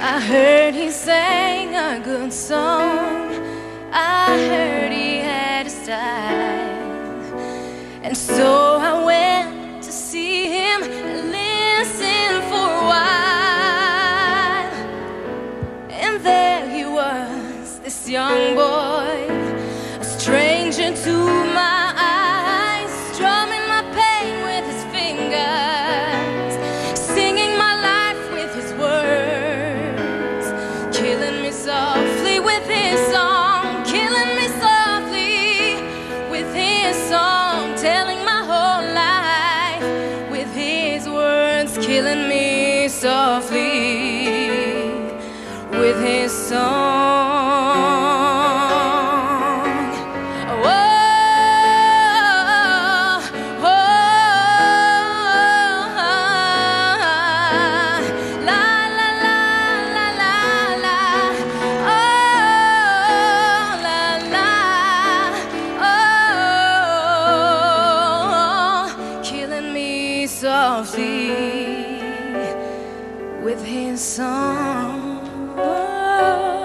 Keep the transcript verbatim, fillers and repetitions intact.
I heard he sang a good song. I heard he had a style, and so I went to see him and listen for a while. And there he was, this young boy, a stranger to my eyes, strumming my pain with his fingers, singing my life with his words, killing me softly with his song, killing me softly with his song, telling my whole life with his words, killing me softly with his song. Softly with his song.